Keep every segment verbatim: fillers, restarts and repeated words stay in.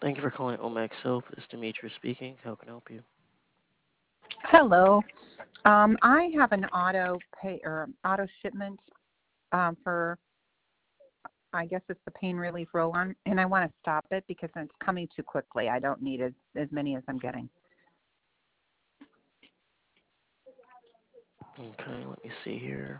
Thank you for calling Omax Soap. This is Demetrius speaking. How can I help you? Hello. Um, I have an auto pay or auto shipment um, for, I guess it's the pain relief roll-on, and I want to stop it because it's coming too quickly. I don't need as, as many as I'm getting. Okay, let me see here.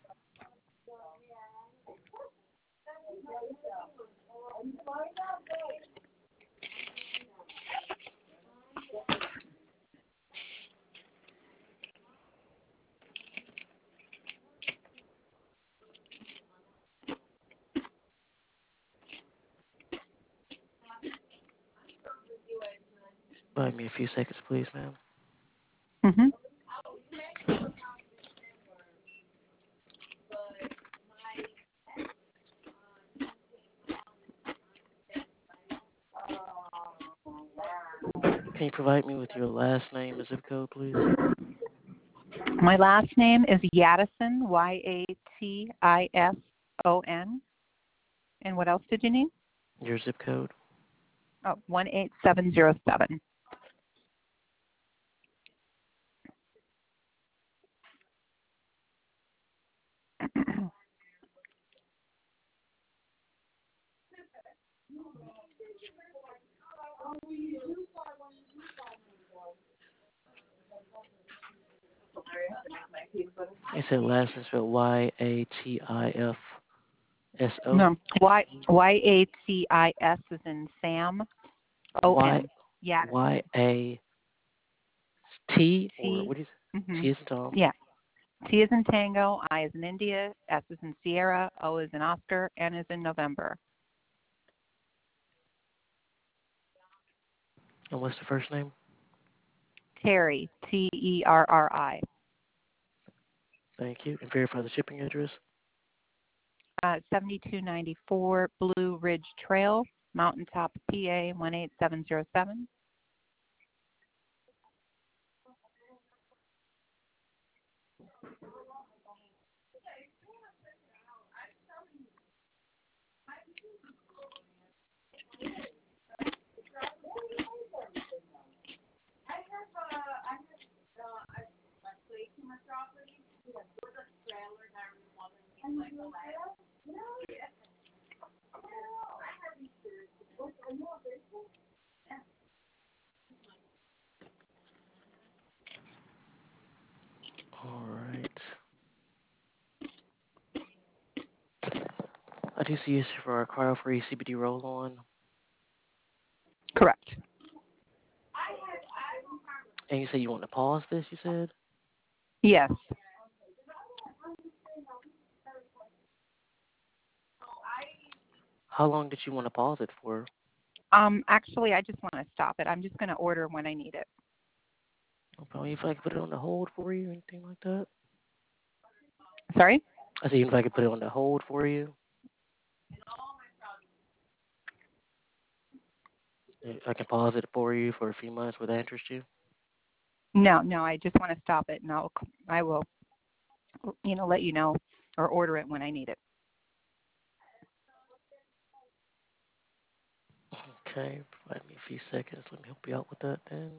Buy me a few seconds, please, ma'am. Mm-hmm. Can you provide me with your last name and zip code, please? My last name is Yatison, Y A T I S O N. And what else did you need? Your zip code? Oh, one eight seven zero seven. You said last name spelled Y A T I F S O? No, Y Y A T I S is in Sam, O Y N. Yatison. Y A T or T. what is it? Mm-hmm. T is in Tom. Yeah. T is in Tango, I is in India, S is in Sierra, O is in Oscar, N is in November. And what's the first name? Terry, T E R R I. Thank you. And verify the shipping address. Uh, seventy-two ninety-four Blue Ridge Trail, Mountaintop, P A one eight seven zero seven. All right. I do see you for our cryo-free C B D roll-on. Correct. And you said you want to pause this, you said? Yes. How long did you want to pause it for? Um, actually, I just want to stop it. I'm just going to order when I need it. No problem. If I could put it on the hold for you, anything like that? Sorry? I said, even if I could put it on the hold for you, I can pause it for you for a few months. Would that interest you? No, no, I just want to stop it, and I'll, I will, you know, let you know or order it when I need it. Okay, provide me a few seconds. Let me help you out with that then.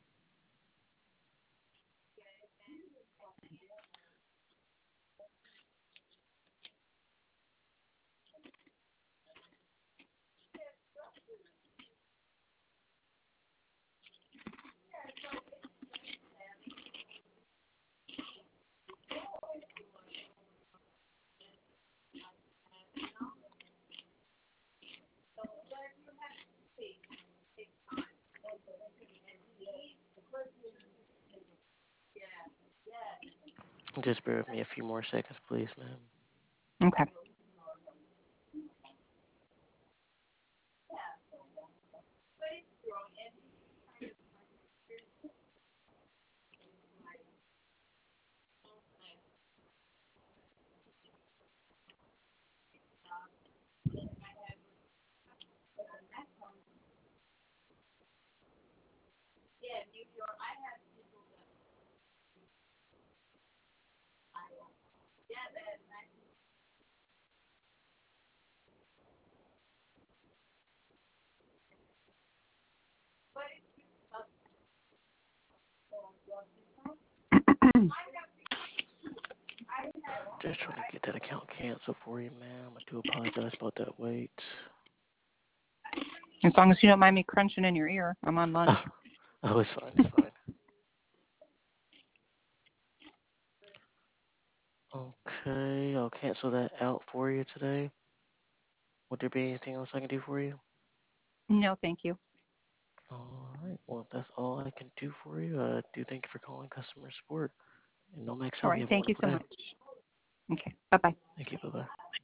Just bear with me a few more seconds, please, ma'am. Okay. Just trying to get that account canceled for you, ma'am. I do apologize about that wait. As long as you don't mind me crunching in your ear. I'm on lunch. Oh, oh it's fine. It's fine. Okay, I'll cancel that out for you today. Would there be anything else I can do for you? No, thank you. All right. Well, if that's all I can do for you, I do thank you for calling customer support. And no max All help. You right. have a Thank you wonderful so day. much. Okay. Bye-bye. Thank you. Bye bye.